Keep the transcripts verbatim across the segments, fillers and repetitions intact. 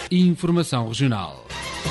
Informação Regional.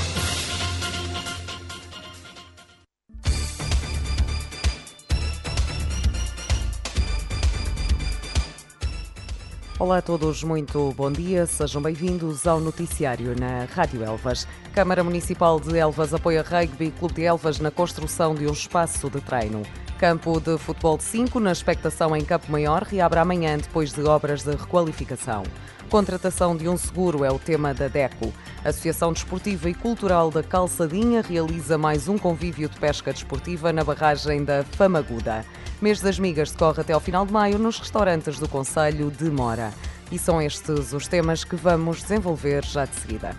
Olá a todos, muito bom dia. Sejam bem-vindos ao noticiário na Rádio Elvas. Câmara Municipal de Elvas apoia Rugby Clube de Elvas na construção de um espaço de treino. Campo de futebol de cinco na expectação em Campo Maior reabre amanhã depois de obras de requalificação. Contratação de um seguro é o tema da DECO. A Associação Desportiva e Cultural da Calçadinha realiza mais um convívio de pesca desportiva na barragem da Famaguda. Mês das Migas decorre até ao final de maio nos restaurantes do concelho de Mora. E são estes os temas que vamos desenvolver já de seguida.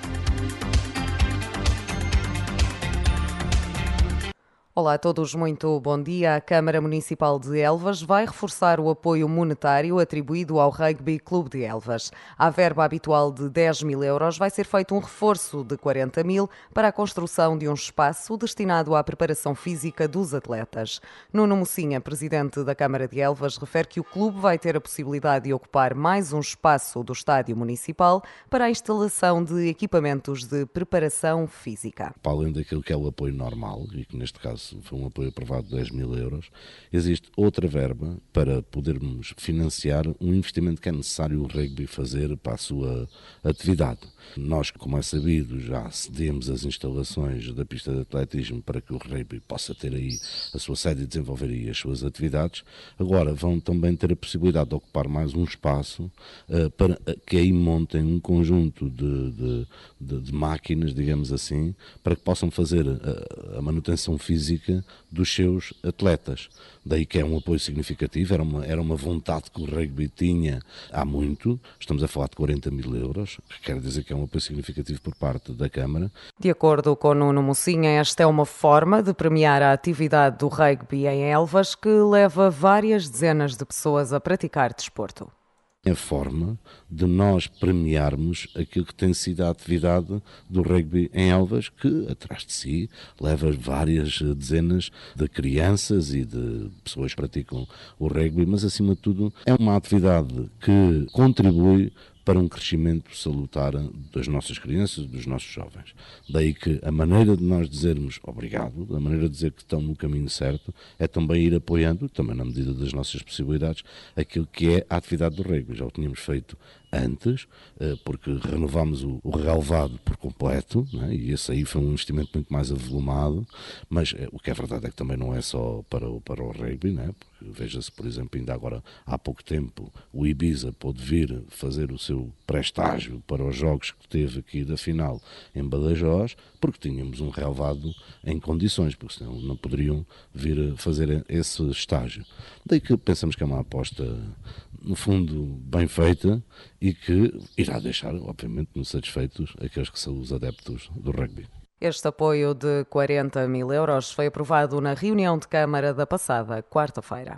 Olá a todos, muito bom dia. A Câmara Municipal de Elvas vai reforçar o apoio monetário atribuído ao Rugby Clube de Elvas. À verba habitual de dez mil euros vai ser feito um reforço de quarenta mil para a construção de um espaço destinado à preparação física dos atletas. Nuno Mocinha, presidente da Câmara de Elvas, refere que o clube vai ter a possibilidade de ocupar mais um espaço do estádio municipal para a instalação de equipamentos de preparação física. Para além daquilo que é o apoio normal, e que neste caso foi um apoio aprovado de dez mil euros, existe outra verba para podermos financiar um investimento que é necessário o rugby fazer para a sua atividade. Nós, como é sabido, já cedemos as instalações da pista de atletismo para que o rugby possa ter aí a sua sede e desenvolver aí as suas atividades. Agora vão também ter a possibilidade de ocupar mais um espaço uh, para que aí montem um conjunto de, de, de, de máquinas, digamos assim, para que possam fazer a, a manutenção física dos seus atletas. Daí que é um apoio significativo, era uma, era uma vontade que o rugby tinha há muito. Estamos a falar de quarenta mil euros, que quer dizer que é um apoio significativo por parte da Câmara. De acordo com Nuno Mocinha, esta é uma forma de premiar a atividade do rugby em Elvas, que leva várias dezenas de pessoas a praticar desporto. É a forma de nós premiarmos aquilo que tem sido a atividade do rugby em Elvas, que atrás de si leva várias dezenas de crianças e de pessoas que praticam o rugby, mas acima de tudo é uma atividade que contribui para um crescimento salutar das nossas crianças e dos nossos jovens. Daí que a maneira de nós dizermos obrigado, a maneira de dizer que estão no caminho certo, é também ir apoiando, também na medida das nossas possibilidades, aquilo que é a atividade do rugby. Já o tínhamos feito antes, porque renovámos o relevado por completo, né? E esse aí foi um investimento muito mais avolumado, mas o que é verdade é que também não é só para o, para o rugby, né? Porque veja-se, por exemplo, ainda agora há pouco tempo o Ibiza pôde vir fazer o seu pré-estágio para os jogos que teve aqui da final em Badajoz, porque tínhamos um relevado em condições, porque senão não poderiam vir fazer esse estágio. Daí que pensamos que é uma aposta, no fundo, bem feita e que irá deixar, obviamente, muito satisfeitos aqueles que são os adeptos do rugby. Este apoio de quarenta mil euros foi aprovado na reunião de Câmara da passada quarta-feira.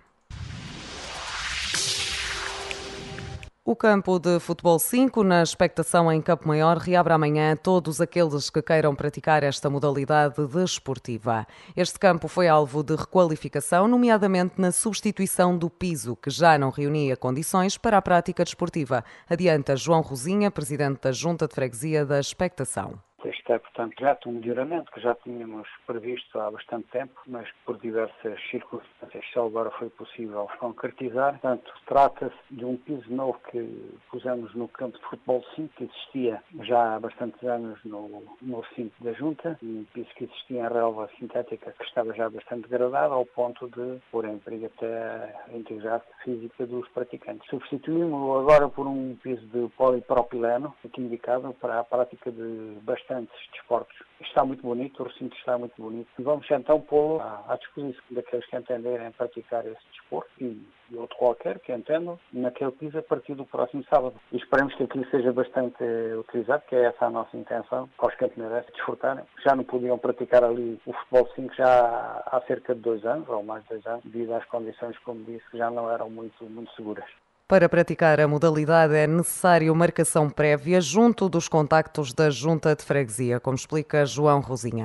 O campo de futebol cinco, na expectação em Campo Maior, reabre amanhã todos aqueles que queiram praticar esta modalidade desportiva. Este campo foi alvo de requalificação, nomeadamente na substituição do piso, que já não reunia condições para a prática desportiva. Adianta João Rosinha, presidente da Junta de Freguesia da Expectação. Este é, portanto, já um melhoramento que já tínhamos previsto há bastante tempo, mas por diversas circunstâncias só agora foi possível concretizar. Portanto, trata-se de um piso novo que pusemos no campo de futebol cinco, que existia já há bastantes anos no, no recinto da Junta, um piso que existia em relva sintética que estava já bastante degradado, ao ponto de pôr em perigo até a integridade física dos praticantes. Substituímos-lo agora por um piso de polipropileno, aqui indicado para a prática de bastante desportos. Está muito bonito, o recinto está muito bonito. E vamos então pô-lo à, à disposição daqueles que entenderem praticar esse desporto e, e outro qualquer que entendam naquele piso a partir do próximo sábado. E esperemos que aquilo seja bastante eh, utilizado, que é essa a nossa intenção, para os campeonatos desfrutarem. Já não podiam praticar ali o futebol cinco já há cerca de dois anos, ou mais de dois anos, devido às condições, como disse, que já não eram muito, muito seguras. Para praticar a modalidade é necessário marcação prévia junto dos contactos da Junta de Freguesia, como explica João Rosinha.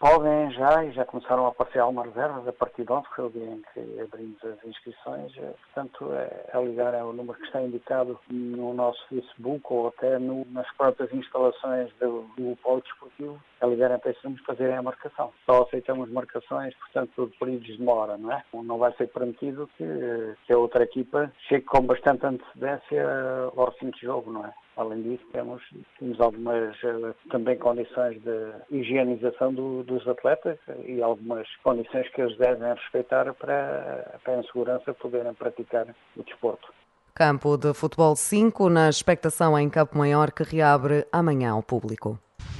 Podem já, e já começaram a aparecer algumas reservas a partir de ontem, foi o dia em que abrimos as inscrições. Portanto, é, é ligar ao número que está indicado no nosso Facebook ou até no, nas próprias instalações do, do polo desportivo, é ligar até esse número fazerem a marcação. Só aceitamos marcações, portanto, de períodos de demora, não é? Não vai ser permitido que, que a outra equipa chegue com bastante antecedência ao recinto de jogo, não é? Além disso, temos, temos algumas também condições de higienização do, dos atletas e algumas condições que eles devem respeitar para, para em segurança poderem praticar o desporto. Campo de Futebol cinco, na expectação em Campo Maior, que reabre amanhã ao público.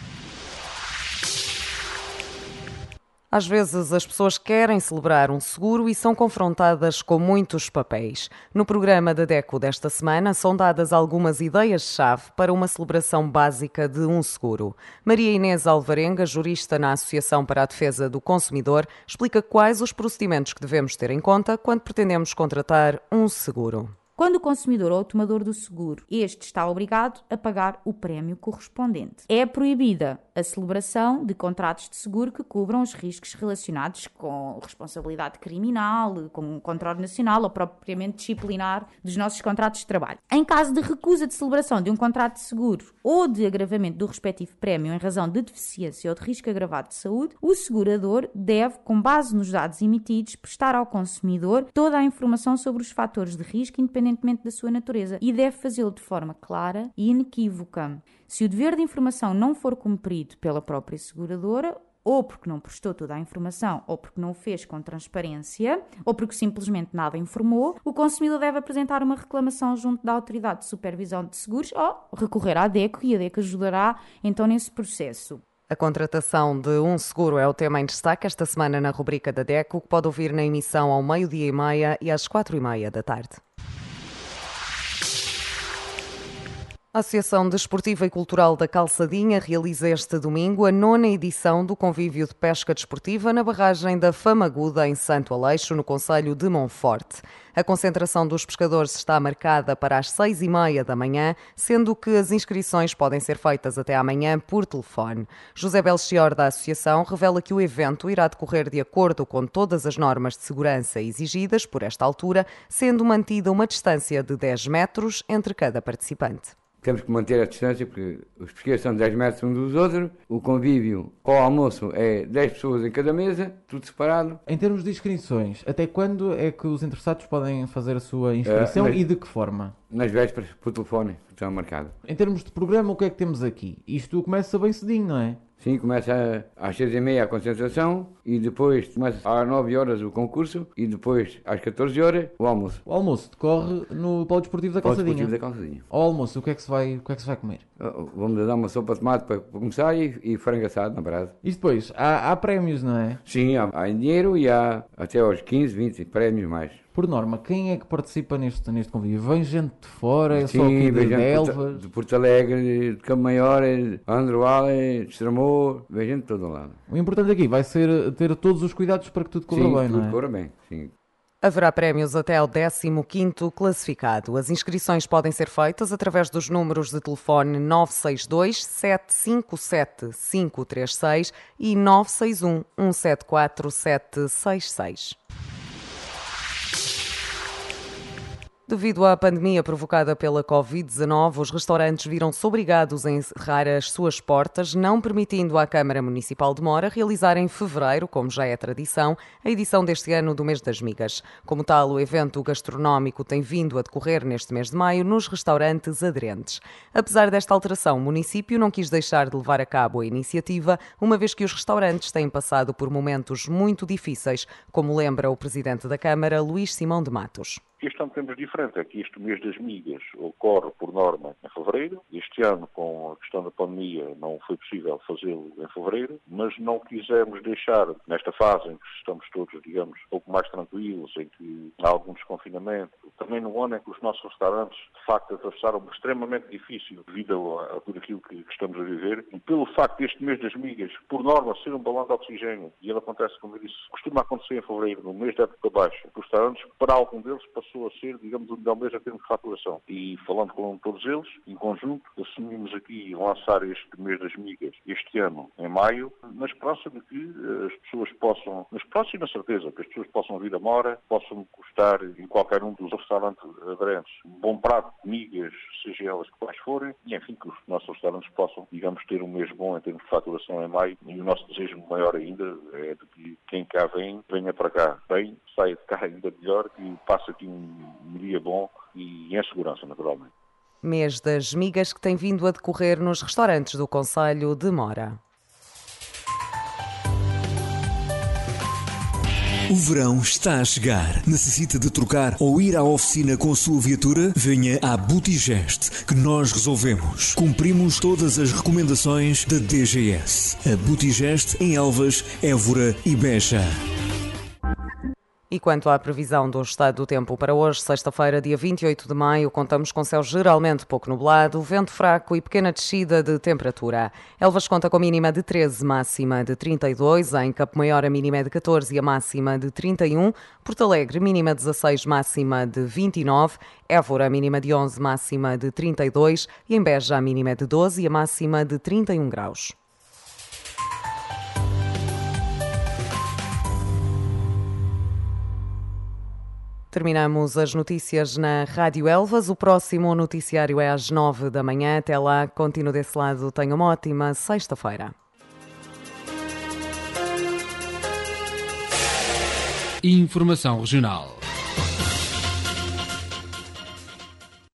Às vezes as pessoas querem celebrar um seguro e são confrontadas com muitos papéis. No programa da DECO desta semana são dadas algumas ideias-chave para uma celebração básica de um seguro. Maria Inês Alvarenga, jurista na Associação para a Defesa do Consumidor, explica quais os procedimentos que devemos ter em conta quando pretendemos contratar um seguro. Quando o consumidor ou o tomador do seguro, este está obrigado a pagar o prémio correspondente. É proibida a celebração de contratos de seguro que cubram os riscos relacionados com responsabilidade criminal, com o controle nacional ou propriamente disciplinar dos nossos contratos de trabalho. Em caso de recusa de celebração de um contrato de seguro ou de agravamento do respectivo prémio em razão de deficiência ou de risco agravado de saúde, o segurador deve, com base nos dados emitidos, prestar ao consumidor toda a informação sobre os fatores de risco, independente independentemente da sua natureza, e deve fazê-lo de forma clara e inequívoca. Se o dever de informação não for cumprido pela própria seguradora, ou porque não prestou toda a informação, ou porque não o fez com transparência, ou porque simplesmente nada informou, o consumidor deve apresentar uma reclamação junto da Autoridade de Supervisão de Seguros ou recorrer à DECO, e a DECO ajudará então nesse processo. A contratação de um seguro é o tema em destaque esta semana na rubrica da DECO, que pode ouvir na emissão ao meio-dia e meia e às quatro e meia da tarde. A Associação Desportiva e Cultural da Calçadinha realiza este domingo a nona edição do Convívio de Pesca Desportiva na barragem da Famaguda, em Santo Aleixo, no concelho de Monforte. A concentração dos pescadores está marcada para as seis e meia da manhã, sendo que as inscrições podem ser feitas até amanhã por telefone. José Belchior, da Associação, revela que o evento irá decorrer de acordo com todas as normas de segurança exigidas por esta altura, sendo mantida uma distância de dez metros entre cada participante. Temos que manter a distância, porque os pesqueiros são dez metros uns dos outros, o convívio ao almoço é dez pessoas em cada mesa, tudo separado. Em termos de inscrições, até quando é que os interessados podem fazer a sua inscrição uh, nas, e de que forma? Nas vésperas, por telefone, está marcado. Em termos de programa, o que é que temos aqui? Isto começa bem cedinho, não é? Sim, começa às seis e meia a concentração e depois começa às nove horas o concurso e depois às catorze horas o almoço. O almoço decorre no Polo Desportivo da Calçadinha. Polo Desportivo da Calçadinha. Ao almoço, o que é que se vai, o que é que se vai comer? Vamos dar uma sopa de tomate para começar e, e frango assado na brasa. E depois, há, há prémios, não é? Sim, há, há em dinheiro e há até aos quinze, vinte prémios mais. Por norma, quem é que participa neste, neste convívio? Vem gente de fora? É Sim, só aqui vem de gente Elvas? De Porto Alegre, de Campo Maior, de Androale, de Estremoz, vem gente de todo lado. O importante aqui vai ser ter todos os cuidados para que tudo corra sim, bem, tudo não é? corra bem, sim. Haverá prémios até ao décimo quinto classificado. As inscrições podem ser feitas através dos números de telefone nove seis dois, sete cinco sete, cinco três seis e nove seis um, um sete quatro, sete seis seis. Devido à pandemia provocada pela covid dezanove, os restaurantes viram-se obrigados a encerrar as suas portas, não permitindo à Câmara Municipal de Mora realizar em fevereiro, como já é tradição, a edição deste ano do Mês das Migas. Como tal, o evento gastronómico tem vindo a decorrer neste mês de maio nos restaurantes aderentes. Apesar desta alteração, o município não quis deixar de levar a cabo a iniciativa, uma vez que os restaurantes têm passado por momentos muito difíceis, como lembra o Presidente da Câmara, Luís Simão de Matos. Este ano temos diferente, é que este mês das migas ocorre por norma em fevereiro. Este ano, com a questão da pandemia, não foi possível fazê-lo em fevereiro, mas não quisemos deixar, nesta fase em que estamos todos, digamos, um pouco mais tranquilos, em que há algum desconfinamento, também no ano em que os nossos restaurantes, de facto, atravessaram extremamente difícil devido a, a tudo aquilo que, que estamos a viver, e pelo facto deste mês das migas, por norma, ser um balão de oxigênio, e ele acontece, como eu disse, costuma acontecer em fevereiro, no mês da época baixa, os restaurantes, para algum deles, passou passou a ser, digamos, o melhor mês em termos de faturação. E falando com todos eles, em conjunto, assumimos aqui lançar este mês das migas este ano, em maio, na esperança de que as pessoas possam, na esperança e na certeza, que as pessoas possam vir a Mora, possam gostar em qualquer um dos restaurantes aderentes um bom prato de migas, seja elas quais forem, e enfim, que os nossos restaurantes possam, digamos, ter um mês bom em termos de faturação em maio. E o nosso desejo maior ainda é de que quem cá vem, venha para cá bem, saia de cá ainda melhor, que passe aqui um dia bom e em segurança, naturalmente. Mês das migas que tem vindo a decorrer nos restaurantes do concelho de Mora. O verão está a chegar. Necessita de trocar ou ir à oficina com a sua viatura? Venha à Butigest, que nós resolvemos. Cumprimos todas as recomendações da D G S. A Butigest em Elvas, Évora e Beja. E quanto à previsão do estado do tempo para hoje, sexta-feira, dia vinte e oito de maio, contamos com céu geralmente pouco nublado, vento fraco e pequena descida de temperatura. Elvas conta com mínima de treze, máxima de trinta e dois, em Campo Maior a mínima é de catorze e a máxima de trinta e um, Porto Alegre mínima dezasseis, máxima de vinte e nove, Évora mínima de onze, máxima de trinta e dois e em Beja a mínima é de doze e a máxima de trinta e um graus. Terminamos as notícias na Rádio Elvas. O próximo noticiário é às nove da manhã. Até lá, continuo desse lado. Tenha uma ótima sexta-feira. Informação regional.